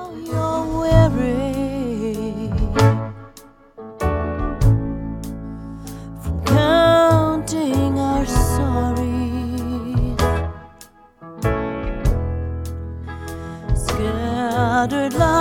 you're weary from counting our sorries, scattered like